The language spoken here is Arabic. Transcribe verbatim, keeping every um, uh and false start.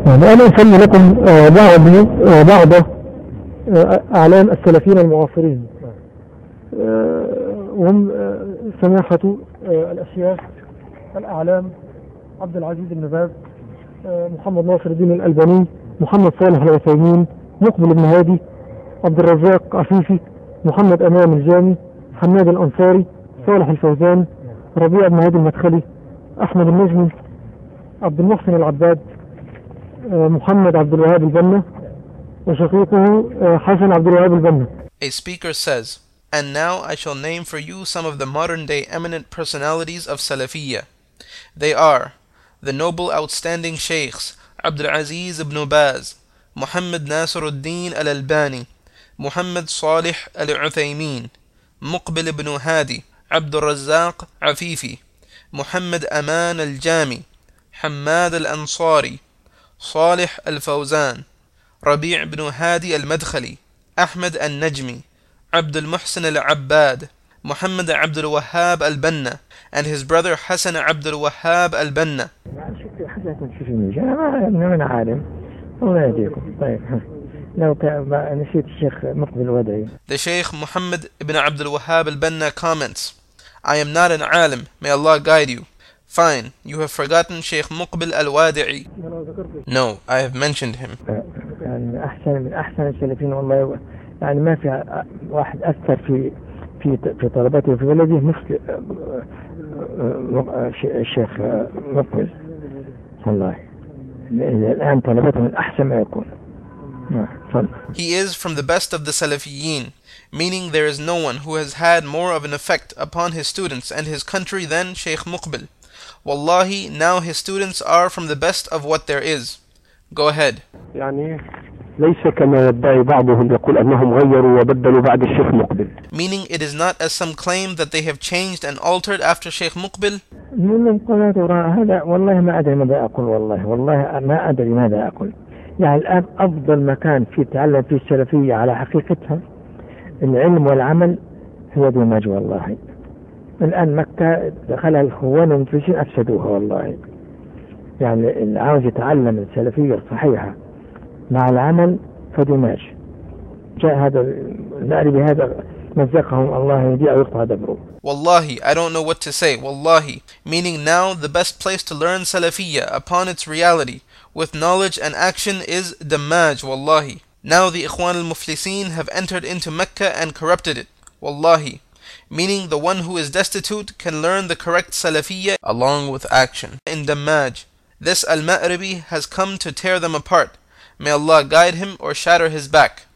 يعني أنا أسمي لكم آه، بعض آه، بعض آه، أعلام السلفيين المعاصرين، آه، وهم آه، سماحة آه، الأشياخ الأعلام عبد العزيز بن باز، آه، محمد ناصر الدين الألباني، محمد صالح العثيمين، مقبل بن هادي، عبد الرزاق عفيفي، محمد أمام الجامي، حماد الأنصاري، صالح الفوزان، ربيع بن هادي المدخلي، أحمد النجمي، عبد المحسن العباد، آه، محمد عبد الوهاب البنا، وشقيقه آه، حسن عبد الوهاب البنا. A speaker says, and now I shall name for you some of the modern-day eminent personalities of Salafiyya. They are the noble outstanding Sheikhs Abdul Aziz ibn Baz, Muhammad Nasiruddin al-Albani, Muhammad Salih al-Uthaymin, Muqbil ibn Hadi, Abdul Razzaq Afifi, Muhammad Aman al-Jami, Hammad al-Ansari, Salih al-Fawzan, Rabi' ibn Hadi al-Madkhali, Ahmad al-Najmi, Abdul Muhsin al-Abbad, Muhammad Abdul Wahhab al-Banna, and his brother Hassan Abdul Wahhab al-Banna. من عالم الله يهديكم. طيب لو نسيت الشيخ مقبل الودعي. The Shaykh Muhammad ibn Abdul Wahhab al-Banna comments, I am not an alim, may Allah guide you. Fine, you have forgotten Shaykh Muqbil al-Wadi'i. No, I have mentioned him. يعني أحسن من أحسن السلفيين والله، يعني ما في واحد أثر في في في طلبته في بلده مثل الشيخ مقبل والله. الآن طلبته من أحسن ما يكون. He is from the best of the Salafiyin, meaning there is no one who has had more of an effect upon his students and his country than Shaykh Muqbil. Wallahi, now his students are from the best of what there is. Go ahead. يعني ليس كما يدعي بعضهم يقول أنهم غيروا وبدلوا بعد الشيخ مقبل. Meaning it is not as some claim that they have changed and altered after Shaykh Muqbil. هذا والله ما أدري ماذا أقول، والله والله ما أدري ماذا أقول. يعني الآن أفضل مكان في تعلم فيه السلفية على حقيقتها العلم والعمل هو دماج والله. الآن مكة دخلها الخوان والمفلسين أفسدوها والله. يعني اللي عاوز يتعلم السلفية الصحيحة مع العمل فدماج. جاء هذا الناري بهذا مزقهم الله يهديه أو يقطع دبره. Wallahi, I don't know what to say. Wallahi, meaning now the best place to learn Salafiyya upon its reality with knowledge and action is Dammaj. Wallahi, now the Ikhwan al-Muflisin have entered into Mecca and corrupted it. Wallahi, meaning the one who is destitute can learn the correct Salafiyya along with action. In Dammaj, this al-Ma'ribi has come to tear them apart. May Allah guide him or shatter his back.